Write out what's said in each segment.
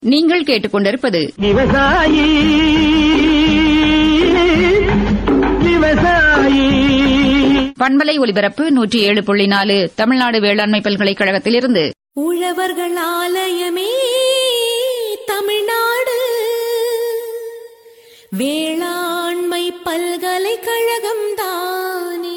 நீங்கள் கேட்டுக்கொண்டிருப்பது விவசாயி விவசாயி பண்பலை ஒலிபரப்பு 107.4 தமிழ்நாடு வேளாண்மை பல்கலைக்கழகத்திலிருந்து உழவர்கள் ஆலயமே தமிழ்நாடு வேளாண்மை பல்கலைக்கழகம் தானே.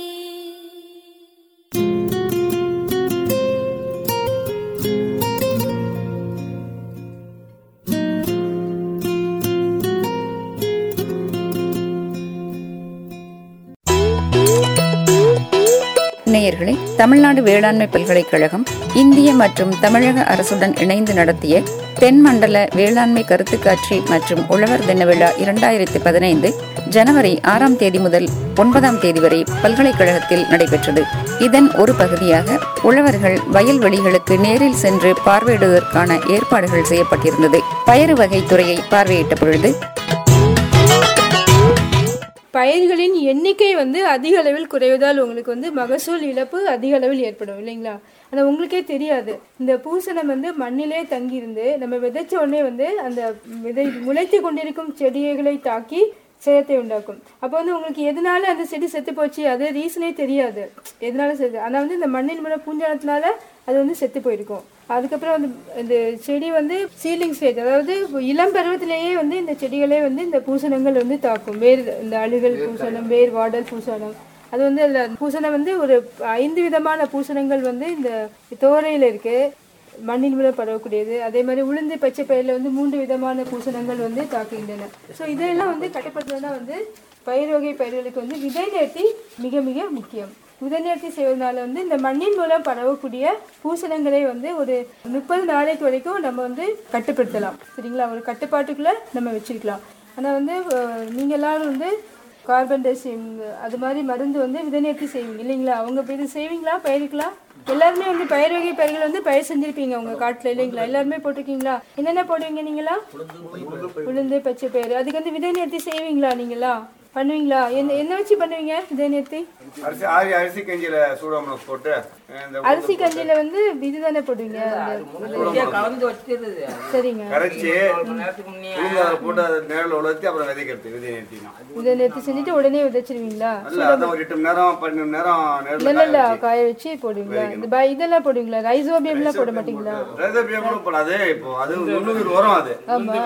நேயர்களே, தமிழ்நாடு வேளாண்மை பல்கலைக்கழகம் இந்திய மற்றும் தமிழக அரசுடன் இணைந்து நடத்திய தென்மண்டல வேளாண்மை கருத்துக்காட்சி மற்றும் உழவர் தின விழா 2015 ஜனவரி 6ஆம் தேதி முதல் 9ஆம் தேதி வரை பல்கலைக்கழகத்தில் நடைபெற்றது. இதன் ஒரு பகுதியாக உழவர்கள் வயல்வெளிகளுக்கு நேரில் சென்று பார்வையிடுவதற்கான ஏற்பாடுகள் செய்யப்பட்டிருந்தது. பயறு வகை துறையை பார்வையிட்ட பொழுது பயிர்களின் எண்ணிக்கை அதிக அளவில் குறைவதால் உங்களுக்கு மகசூல் இழப்பு அதிக அளவில் ஏற்படும் இல்லைங்களா? ஆனால் உங்களுக்கே தெரியாது, இந்த பூசணம் மண்ணிலே தங்கியிருந்து நம்ம விதைச்ச உடனே அந்த விதை முளைத்து கொண்டிருக்கும் செடிகளை தாக்கி சேதத்தை உண்டாக்கும். அப்போ உங்களுக்கு எதனால அந்த செடி செத்து போச்சு அது ரீசனே தெரியாது, எதனால செத்து. ஆனால் இந்த மண்ணின் மூலம் பூஞ்சானத்தினால அது செத்து போயிருக்கும். அதுக்கப்புறம் இந்த செடி சீலிங் ஸ்டேஜ், அதாவது இளம் பருவத்திலேயே இந்த செடிகளே இந்த பூசணங்கள் தாக்கும். வேர் இந்த அழுகல் பூசணம், வேர் வாடல் பூசணம், அது அதில் பூசணம் ஒரு 5 விதமான பூசணங்கள் இந்த தோரையில் இருக்கு, மண்ணின் மூலம் பரவக்கூடியது. அதே மாதிரி உளுந்து பச்சை பயிரில் 3 விதமான பூசணங்கள் தாக்குகின்றன. ஸோ இதெல்லாம் கட்டுப்படுத்துறதுனா பயிர் வகை பயிர்களுக்கு விதை நேர்த்தி மிக மிக முக்கியம். விதை நேர்த்தி செய்வதனால இந்த மண்ணின் மூலம் பரவக்கூடிய பூசணங்களை ஒரு 30 நாளைக்கு வரைக்கும் நம்ம கட்டுப்படுத்தலாம். சரிங்களா? ஒரு கட்டுப்பாட்டுக்குள்ள நம்ம வச்சிருக்கலாம். ஆனால் நீங்கள் எல்லாரும் கார்பன் டெசிம் அது மாதிரி மருந்து விதை நேர்த்தி செய்வீங்க இல்லைங்களா? அவங்க இது செய்வீங்களா? பயிருக்கலாம் எல்லாருமே பயிர் வகை பயிர்கள் பயிர் செஞ்சிருப்பீங்க உங்க காட்டுல இல்லைங்களா? எல்லாருமே போட்டிருக்கீங்களா? என்னென்ன போடுவீங்க நீங்களா? உளுந்து பச்சை பயிர். அதுக்கு விதை நேர்த்தி செய்வீங்களா? நீங்களா பண்ணுவீங்களா? என்ன வச்சு பண்ணுவீங்க விதை நேர்த்தி? அரிசி கஞ்சியில சூடாமணம் போட்டு, அரிசி கஞ்சியில இதுதானே போடுவீங்க? சரிங்க. கரைச்சி போட்டு நேரில் உலர்த்தி அப்புறம் விதைக்கிறது. விதை நேர்த்தி செஞ்சுட்டு உடனே விதைச்சிருவீங்களா? ஒரு 8 மணி நேரம் 12 மணி நேரம் இல்ல காய வச்சு போடுவீங்களா? இதெல்லாம் போடுவீங்களா? ரைசோபியம் எல்லாம் போட மாட்டீங்களா? ரைசோபியம் கூட போடாது. இப்போ அது வரும். அது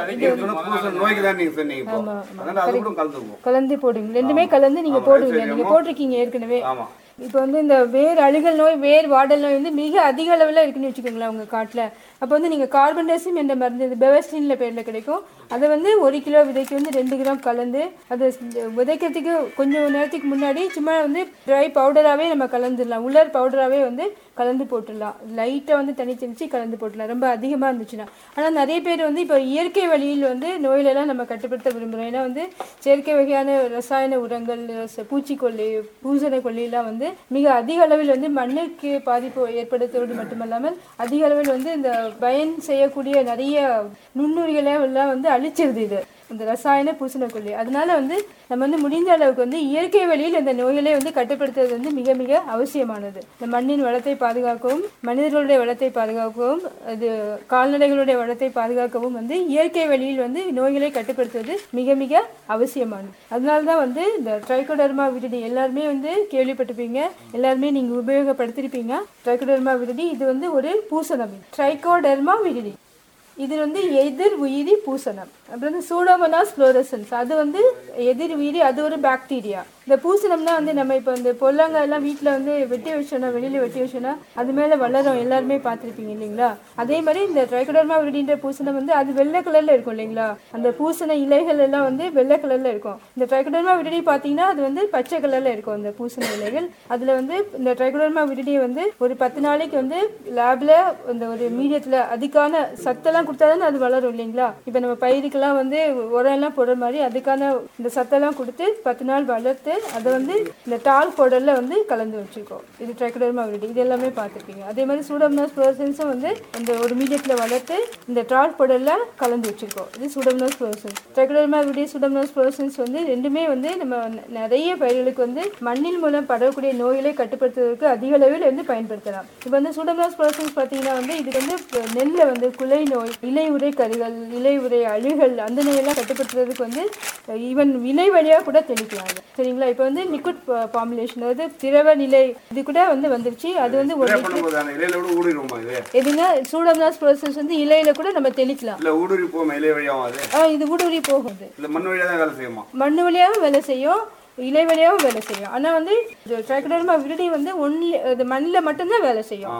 நோய்க்கு தான் நீங்க சொன்னீங்க. அதனால அது கூட கலந்து போடுவீங்க. ரெண்டுமே கலந்து நீங்க போடுவீங்க. நீங்க போட்டிருக்கீங்க ஏற்கனவே. இப்போ இந்த வேர் அழுகல் நோய், வேர் வாடல் நோய் மிக அதிக அளவில் இருக்குன்னு வச்சுக்கோங்களேன் உங்க காட்டுல. அப்போ நீங்கள் கார்பன் டெசிம் என்ற மருந்து, இது பெவஸ்டின்ல பேர்ல கிடைக்கும். அதை 1 கிலோ விதைக்கு 2 கிராம் கலந்து, அது விதைக்கிறதுக்கு கொஞ்சம் நேரத்துக்கு முன்னாடி சும்மா ட்ரை பவுடராகவே நம்ம கலந்துடலாம். உலர் பவுடராகவே கலந்து போட்டுடலாம். லைட்டாக தண்ணி தெளிச்சு கலந்து போட்டுடலாம், ரொம்ப அதிகமாக இருந்துச்சுன்னா. ஆனால் நிறைய பேர் இப்போ இயற்கை வழியில் நோயிலெல்லாம் நம்ம கட்டுப்படுத்த விரும்புகிறோம். ஏன்னா செயற்கை வகையான ரசாயன உரங்கள், பூச்சிக்கொல்லி, பூசண கொல்லியெல்லாம் மிக அதிக அளவில் மண்ணுக்கு பாதிப்பு ஏற்படுத்துவது மட்டுமல்லாமல் அதிக அளவில் இந்த பயன் செய்யக்கூடிய நிறைய நுண்ணுயிரிகளை எல்லாம் அழிச்சிருது இது இந்த ரசாயன பூசணக்கொல்லி. அதனால நம்ம முடிந்த அளவுக்கு இயற்கை வழியில் இந்த நோய்களை கட்டுப்படுத்துவது மிக மிக அவசியமானது. இந்த மண்ணின் வளத்தை பாதுகாக்கவும், மனிதர்களுடைய வளத்தை பாதுகாக்கவும், அது கால்நடைகளுடைய வளத்தை பாதுகாக்கவும் இயற்கை வழியில் நோய்களை கட்டுப்படுத்துவது மிக மிக அவசியமானது. அதனாலதான் இந்த ட்ரைகோடர்மா விரிடி எல்லாருமே கேள்விப்பட்டிருப்பீங்க, எல்லாருமே நீங்க உபயோகப்படுத்திருப்பீங்க. ட்ரைகோடர்மா விரிடி இது ஒரு பூசணம். ட்ரைகோடர்மா விரிடி இது எதிர் உயிரி பூசணம். அப்புறம் சூடோமோனாஸ் ஃப்ளோரசன்ஸ், அது எதிர் உயிரி, அது ஒரு பாக்டீரியா. இந்த பூசணம்னா நம்ம இப்போ இந்த பொல்லாங்காய் எல்லாம் வீட்டில் வெட்டி வச்சோன்னா, வெளியில் வெட்டி வச்சோன்னா அது மேலே வளரும், எல்லாருமே பார்த்துருப்பீங்க இல்லைங்களா? அதே மாதிரி இந்த ட்ரைகோடர்மா விரிடின்ற பூசணம் அது வெள்ளை கலரில் இருக்கும் இல்லைங்களா? அந்த பூசண இலைகள் எல்லாம் வெள்ளை கலரில் இருக்கும். இந்த ட்ரைகோடர்மா விரிடி பார்த்தீங்கன்னா அது பச்சை கலரில் இருக்கும். அந்த பூசண இலைகள் அதில் இந்த ட்ரைகோடர்மா விரிடியை ஒரு 10 நாளைக்கு லேபில் இந்த ஒரு மீடியத்தில் அதுக்கான சத்தெல்லாம் கொடுத்தா தானே அது வளரும் இல்லைங்களா? இப்போ நம்ம பயிருக்கெல்லாம் உரம் எல்லாம் போடுற மாதிரி அதுக்கான இந்த சத்தெல்லாம் கொடுத்து 10 நாள் வளர்த்து அதை வந்து இந்த டால் பவுடரில் வந்து கலந்து வச்சுருக்கோம். இது ட்ரைகோடர்மா விரிடி, இது எல்லாமே பார்த்துருப்பீங்க. அதே மாதிரி சூடோமோனாஸ் ஃப்ளோரசன்ஸும் வந்து இந்த ஒரு மீடியத்தில் வளர்த்து இந்த டால் பவுடரில் கலந்து வச்சுருக்கோம். இது Pseudomonas fluorescens. Trichoderma viride, Pseudomonas fluorescens வந்து ரெண்டுமே வந்து நம்ம நிறைய பயிர்களுக்கு வந்து மண்ணின் மூலம் பரவக்கூடிய நோய்களை கட்டுப்படுத்துவதற்கு அதிக அளவில் வந்து பயன்படுத்தலாம். இப்போ வந்து சூடோமோனாஸ் ஃப்ளோரசன்ஸ் பார்த்தீங்கன்னா வந்து இது வந்து நெல்லில் வந்து குலை நோய், இலை உரை கருகள், இலை உரை அழுகல், அந்த நோயெல்லாம் கட்டுப்படுத்துறதுக்கு வந்து ஈவன் விலை வழியாக கூட தெளிக்கலாம். சரிங்களா? இப்போ வந்து லிக்விட் ஃபார்முலேஷன், அதாவது திரவ நிலை, இது கூட வந்து வந்துருச்சு. அது வந்து ஒரு எதுங்க சூடோமோனாஸ் ஃப்ளோரசன்ஸ் வந்து இலையில கூட நம்ம தெளிக்கலாம். இது ஊடுருவி போகும், மண்ணு வழியாகவும் வேலை செய்யும், இலை வழியாகவும் வேலை செய்யும். ஆனால் வந்து ட்ரைகோடர்மா விரிடி வந்து ஒன்லி மண்ணில் மட்டும்தான் வேலை செய்யும்.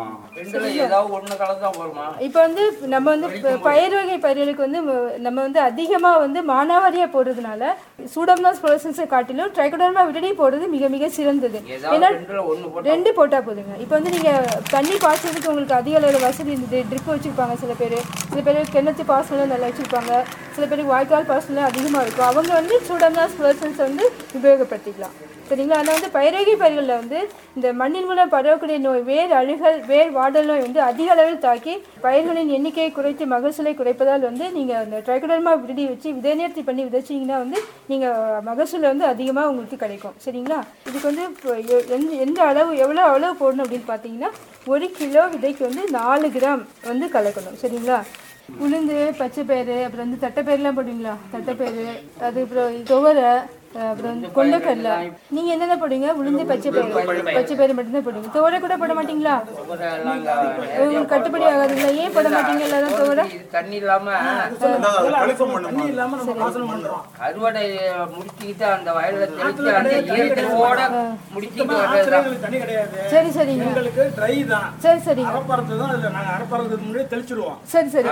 இப்போ வந்து நம்ம வந்து பயிர் வகை பயிர்களுக்கு வந்து நம்ம வந்து அதிகமாக வந்து மானாவாரியாக போடுறதுனால சூடோமோனாஸ் ஃப்ளோரசன்ஸை காட்டிலும் ட்ரைகோடர்மா விரிடி போடுறது மிக மிக சிறந்தது. ஏன்னா 2 போட்டால் போதுங்க. இப்போ வந்து நீங்கள் தண்ணி பாய்ச்சறதுக்கு உங்களுக்கு அதிக அளவில் வசதி இருந்தது, ட்ரிப் வச்சுருப்பாங்க சில பேர் கிணத்து பாசனம் நல்லா வச்சுருப்பாங்க, சில பேருக்கு வாய்க்கால் பாசனம் அதிகமாக இருக்கும். அவங்க வந்து சூடோமோனாஸ் ஃப்ளோரசன்ஸை வந்து உபயோகப்படுத்திக்கலாம். சரிங்களா? ஆனால் வந்து பயிரகை பயிர்களில் வந்து இந்த மண்ணின் மூலம் பரவக்கூடிய நோய், வேர் அழுகல், வேர் வாடல் நோய் வந்து அதிக அளவில் தாக்கி பயிர்களின் எண்ணிக்கையை குறைத்து மகசூலை குறைப்பதால் வந்து நீங்கள் அந்த ட்ரைகோடர்மா விரிடி வச்சு விதை நேர்த்தி பண்ணி விதைச்சிங்கன்னா வந்து நீங்கள் மகசூல் வந்து அதிகமாக உங்களுக்கு கிடைக்கும். சரிங்களா? இதுக்கு வந்து எந்த அளவு எவ்வளோ போடணும் அப்படின்னு பார்த்தீங்கன்னா 1 கிலோ விதைக்கு வந்து 4 கிராம் வந்து கலக்கணும். சரிங்களா? உளுந்து, பச்சைப்பயிறு, அப்புறம் வந்து தட்டைப்பயிரெலாம் போடுவீங்களா? தட்டைப்பயிறு, அது அப்புறம் துவரை, அப்புறம் வந்து கொண்டக்கடலை. நீங்கள் என்னென்ன போடுவீங்க? உளுந்து, பச்சைப்பயிறு மட்டும்தான் போடுவீங்க. துவரை கூட போட மாட்டீங்களா? உங்களுக்கு கட்டுப்படி ஆகாதுங்களா? ஏன் போட மாட்டீங்க எல்லாரும் துவரை? தண்ணி இல்லாம அறுவடை முடிச்சுக்கிட்டு அந்த வயல்ல தெளிச்சு அந்த இயற்கையோட முடிச்சுட்டு வர்றதுதான். சரி சரிங்க, சரி சரிங்க, சரி சரி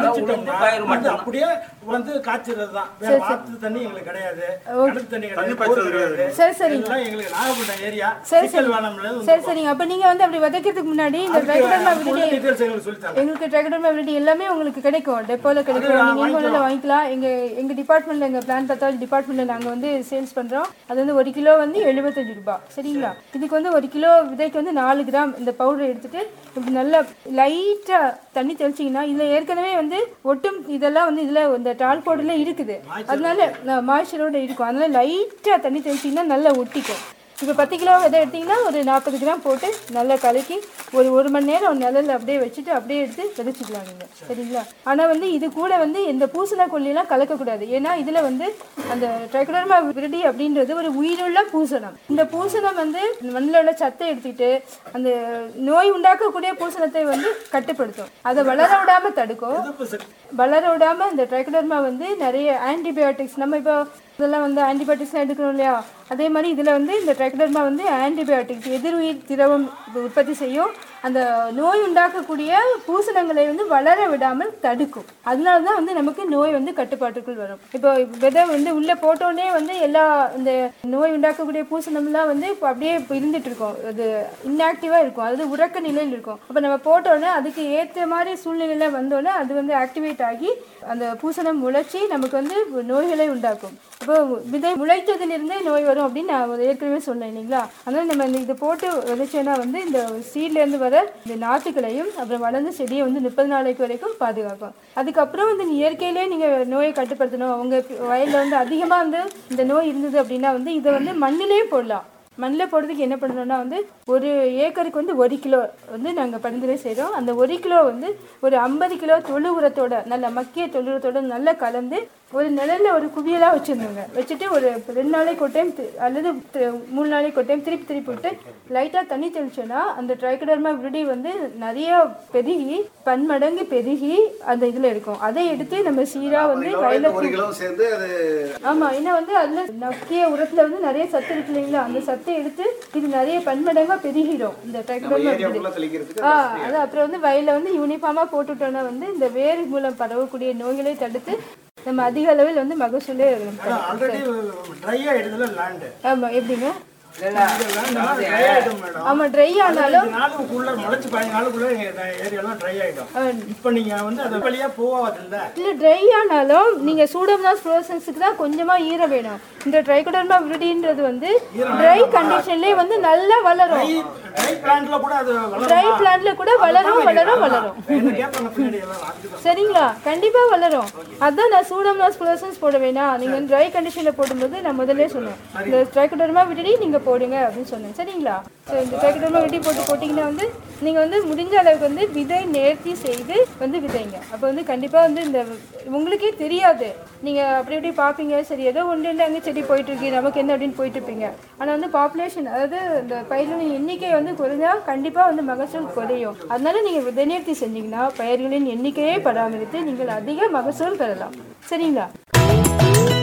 அப்படியே வந்து காய்ச்சறது தான். வேற வாத்து தண்ணி எங்களுக்கு கிடையாது, கடல் தண்ணி கிடையாது. சரி சரிங்க, எங்களுக்கு நாகப்பட்டினம் ஏரியா. சரி சரி சரி சரிங்க. அப்ப நீங்க வந்து அப்படி விதைக்கிறதுக்கு முன்னாடி இந்த ட்ரைகோடர்மா விரிடி எங்களுக்கு ட்ரைகோடர்மா விரிடி எல்லாமே உங்களுக்கு கிடைக்கும், டெப்போல கிடைக்கும். நீங்க இங்கோல வாங்கிக்கலாம். எங்க டிபார்ட்மெண்ட்ல, எங்க பிளான்ட் பத்தாலஜி டிபார்ட்மெண்ட்ல நாங்க வந்து சேல்ஸ் பண்றோம். அது வந்து 1 கிலோ வந்து 75 ரூபாய். சரிங்களா? இதுக்கு வந்து 1 கிலோ விதைக்கு வந்து 4 கிராம் இந்த பவுடர் எடுத்துட்டு இப்படி நல்லா லைட்டா தண்ணி தெளிச்சிங்கன்னா, இதுல ஏற்கனவே வந்து ஒட்டும் இதெல்லாம் வந்து இதுல இந்த டால் பவுடர்ல இருக்குது, அதனால மாய்ச்சரோட இருக்கும். அதனால லைட்டா தண்ணி தெளிச்சிங்கன்னா நல்லா ஒட்டிக்கும். இப்போ 10 கிலோ விதை எடுத்திங்கன்னா ஒரு 40 கிராம் போட்டு நல்லா கலக்கி ஒரு மணி நேரம் நிழல்ல அப்படியே வச்சுட்டு அப்படியே எடுத்து விதைச்சிக்கலாம் நீங்கள். சரிங்களா? ஆனால் வந்து இது கூட வந்து இந்த பூசணக்கொல்லியெல்லாம் கலக்கக்கூடாது. ஏன்னா இதில் வந்து அந்த ட்ரைகோடர்மா விரிடி அப்படின்றது ஒரு உயிருள்ள பூசணம். இந்த பூசணம் வந்து மண்ணில் உள்ள சத்தை எடுத்துக்கிட்டு அந்த நோய் உண்டாக்கக்கூடிய பூசணத்தை வந்து கட்டுப்படுத்தும், அதை வளர விடாமல் தடுக்கும். வளர விடாமல் இந்த ட்ரைகோடர்மா வந்து நிறைய ஆன்டிபயோட்டிக்ஸ், நம்ம இப்போ இதெல்லாம் வந்து ஆன்டிபயோட்டிக்ஸ்லாம் எடுக்கணும் இல்லையா, அதே மாதிரி இதில் வந்து இந்த ட்ரைகோடர்மா வந்து ஆன்டிபயோட்டிக்ஸ் எதிர்உயிர் திரவம் உற்பத்தி செய்யும். அந்த நோய் உண்டாக்கக்கூடிய பூசணங்களை வந்து வளர விடாமல் தடுக்கும். அதனால தான் வந்து நமக்கு நோய் வந்து கட்டுப்பாட்டுக்குள் வரும். இப்போ விதை வந்து உள்ளே போட்டோடனே வந்து எல்லா இந்த நோய் உண்டாக்கக்கூடிய பூசணம்லாம் வந்து இப்போ அப்படியே இருந்துட்டு இருக்கும், அது இன்ஆக்டிவாக இருக்கும், அது உறக்க நிலையில் இருக்கும். அப்போ நம்ம போட்டோன்னே அதுக்கு ஏற்ற மாதிரி சூழ்நிலையில் வந்தோடனே அது வந்து ஆக்டிவேட் ஆகி அந்த பூசணம் முளைச்சி நமக்கு வந்து நோய்களை உண்டாக்கும். இப்போ விதை முளைத்ததிலிருந்தே நோய் வரும் அப்படின்னு நான் ஏற்கனவே சொன்னேன் இல்லைங்களா? அதனால் நம்ம இதை போட்டு விதைச்சோன்னா வந்து இந்த சீட்லேருந்து வர இந்த நாற்றுக்களையும் அப்புறம் வளர்ந்து செடியை வந்து 30 நாளைக்கு வரைக்கும் பாதுகாக்கும். அதுக்கப்புறம் வந்து இயற்கையிலே நீங்கள் நோயை கட்டுப்படுத்தணும். அவங்க வயலில் வந்து அதிகமாக வந்து இந்த நோய் இருந்தது அப்படின்னா வந்து இதை வந்து மண்ணிலே போடலாம். மண்ணில் போடுறதுக்கு என்ன பண்ணணும்னா வந்து 1 ஏக்கருக்கு வந்து 1 கிலோ வந்து நாங்கள் பரிந்துரை செய்கிறோம். அந்த 1 கிலோ வந்து ஒரு 50 கிலோ தொழு உரத்தோட, நல்ல மக்கிய தொழு உரத்தோட நல்லா கலந்து ஒரு நிழலில் ஒரு குவியலாக வச்சுருந்தோங்க. வச்சுட்டு ஒரு 2 நாளைக்கு ஒரு டைம் அல்லது 3 நாளைக்கு ஒரு டைம் திருப்பி விட்டு லைட்டாக தண்ணி தெளிச்சோன்னா அந்த ட்ரைகோடர்மா விரிடி வந்து நிறைய பெருகி பன்மடங்கு பெருகி அந்த இதில் இருக்கும். அதை எடுத்து நம்ம சீராக வந்து வயலில் ஆமாம், ஏன்னா வந்து அதில் மக்கிய உரத்தில் வந்து நிறைய சத்து இருக்கு இல்லைங்களா, அந்த சத்தை எடுத்து இது நிறைய பன்மடங்காக பெருகிடும் இந்த ட்ரைகோடர்மா விரிடி. அது அப்புறம் வந்து வயலில் வந்து யூனிஃபார்மாக போட்டுட்டோன்னா வந்து இந்த வேர் மூலம் பரவக்கூடிய நோய்களை தடுத்து நம்ம அதிக அளவில் வந்து மகசூலே. ஆமாம், எப்படிங்க ஆமா ட்ரை ஆனாலும் நாளுக்குள்ள முளைச்சு 15 நாளுக்குள்ள ஏரியாலாம் ட்ரை ஆயிடும். இப்போ நீங்க வந்து அது வழியா போவாது இல்ல. இல்ல ட்ரை ஆனாலும் நீங்க சூடோமோனாஸ் ஃப்ளோரசன்ஸ்க்கு தான் கொஞ்சமா ஈரம் வேணும். இந்த ட்ரைகோடர்மா விரிடின்றது வந்து ட்ரை கண்டிஷன்லயே வந்து நல்லா வளரும். ட்ரை பிளான்ட்ல கூட அது வளரும். ட்ரை பிளான்ட்ல கூட வளரும். சரிங்களா? கண்டிப்பா வளரும். அதான் நான் சூடோமோனாஸ் ஃப்ளோரசன்ஸ் போட வேணாம், நீங்க ட்ரை கண்டிஷன்ல போடும்போது நான் முதல்ல சொன்னேன் இந்த ட்ரைகோடர்மா விரிடி நீங்க போடுங்க அப்படின்னு சொன்னேன். சரிங்களா? ஸோ இந்த ட்ரைகோடர்மா விரிடி போட்டிங்கன்னா வந்து நீங்கள் வந்து முடிஞ்ச அளவுக்கு வந்து விதை நேர்த்தி செய்து வந்து விதைங்க. அப்போ வந்து கண்டிப்பாக வந்து இந்த உங்களுக்கே தெரியாது, நீங்கள் அப்படி இப்படி பார்ப்பீங்க, சரி ஏதோ ஒன்று அங்கே செடி போயிட்டுருக்கு நமக்கு என்ன அப்படின்னு போயிட்டு இருப்பீங்க. ஆனால் வந்து பாப்புலேஷன், அதாவது இந்த பயிர்களின் எண்ணிக்கை வந்து குறைஞ்சா கண்டிப்பாக வந்து மகசூல் குறையும். அதனால நீங்கள் விதை நேர்த்தி செஞ்சீங்கன்னா பயிர்களின் எண்ணிக்கையே பராமரித்து நீங்கள் அதிக மகசூல் பெறலாம். சரிங்களா?